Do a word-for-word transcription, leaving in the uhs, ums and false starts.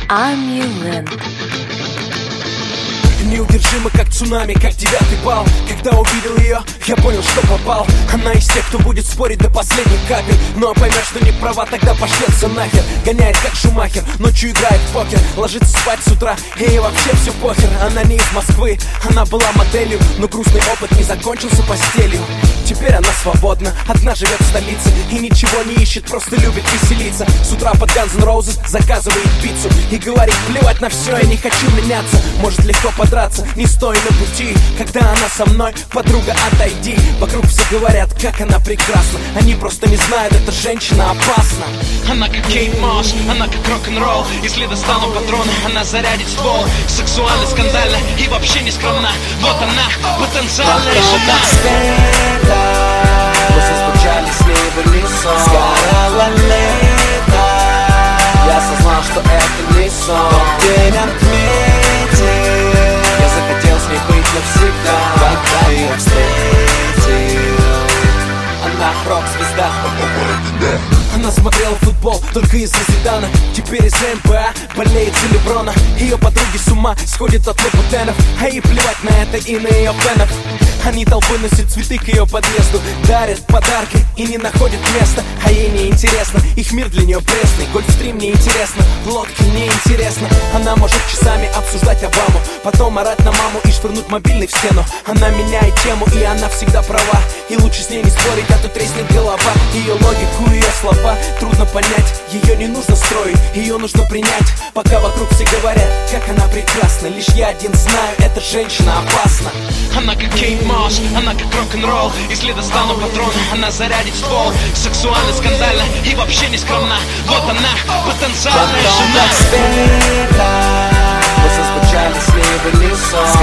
Ами Лэнд. Неудержимо, как цунами, как девятый балл. Когда увидел ее, я понял, что попал. Она из тех, кто будет спорить до последних капель, но поймет, что не права, тогда пошлется нахер. Гоняет, как Шумахер, ночью играет в покер. Ложится спать с утра, и ей вообще все похер. Она не из Москвы, она была моделью, но грустный опыт не закончился постелью. Теперь она свободна, одна живет в столице и ничего не ищет, просто любит веселиться. С утра под Guns N' Roses заказывает пиццу и говорит: плевать на все, я не хочу меняться. Может легко подраться, не стой на пути. Когда она со мной, подруга, отойди. Вокруг все говорят, как она прекрасна. Они просто не знают, эта женщина опасна. Она как Кейт Мосс, она как рок-н-ролл. Если достану патроны, она зарядит ствол. Сексуально, скандально и вообще не скромна. Вот она, потенциальная жена. Мы соскучались с ней в лесу. Сгорало лето. Я осознал, что это не сон. День отметил. Я захотел с ней быть навсегда. Когда ее встретил. Она рок-звезда. Она смотрела футбол только из-за Зидана. Теперь из эн бэ а болеет за Леброна. Ее подруги с ума сходят от лабутенов, а ей плевать на это и на ее фенов. Они толпой носят цветы к ее подъезду, дарят подарки и не находят места. А ей не интересно, их мир для нее пресный. Гольфстрим не интересно, лодки не интересно. Она может часами обсуждать Обаму, потом орать на маму и швырнуть мобильный в стену. Она меняет тему, и она всегда права. И лучше с ней не спорить, а то треснет голова. Ее логику, ее слова трудно понять. Ее не нужно строить, ее нужно принять. Пока вокруг все говорят, как она прекрасна, лишь я один знаю, эта женщина опасна. Она как Кейт Мосс, она как рок-н-ролл. Если достану патроны, она зарядит ствол. Сексуально, скандально и вообще не скромна. Вот она, потенциальная жена. Мы соскучались с ней в лесу.